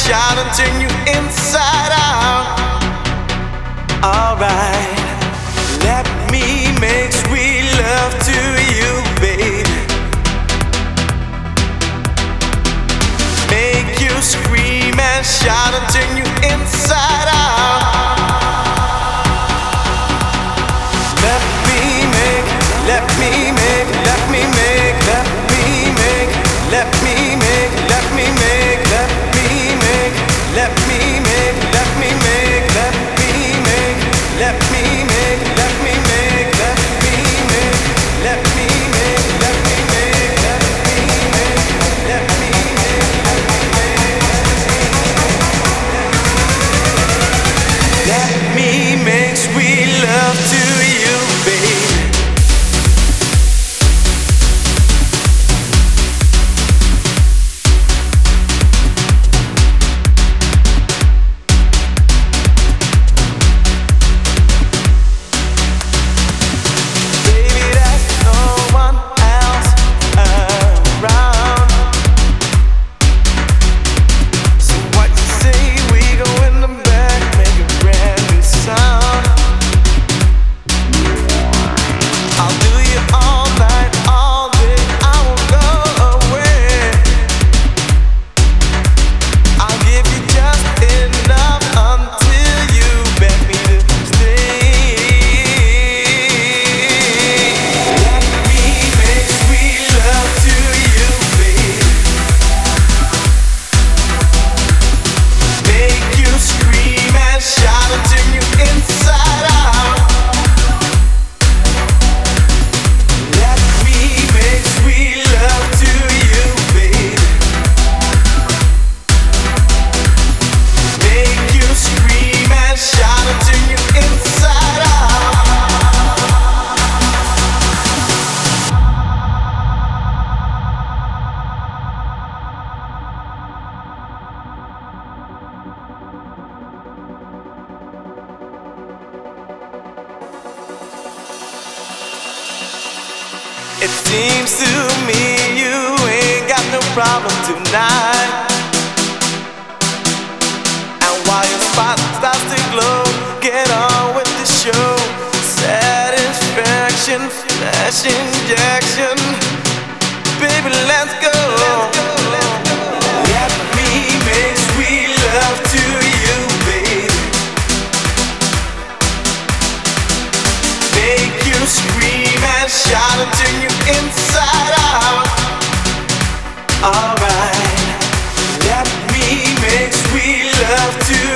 shout and turn you inside out. Alright, let me make sweet love to you, babe. Make you scream and shout and turn you inside out. Let me make, let me make, let me make, let me make, let me make, let me make, let me make, let me make, let me make, let me make, let me make, let me make, let me make, let me make, let me make, let me make, let me make, let me make sweet love to you, baby. It seems to me you ain't got no problem tonight. And while your spot starts to glow, get on with the show. Satisfaction, flash injection. Baby, let's go. Let me make sweet love to you, baby. Make you scream and shout and turn you inside out. Alright, let me make sweet love to you.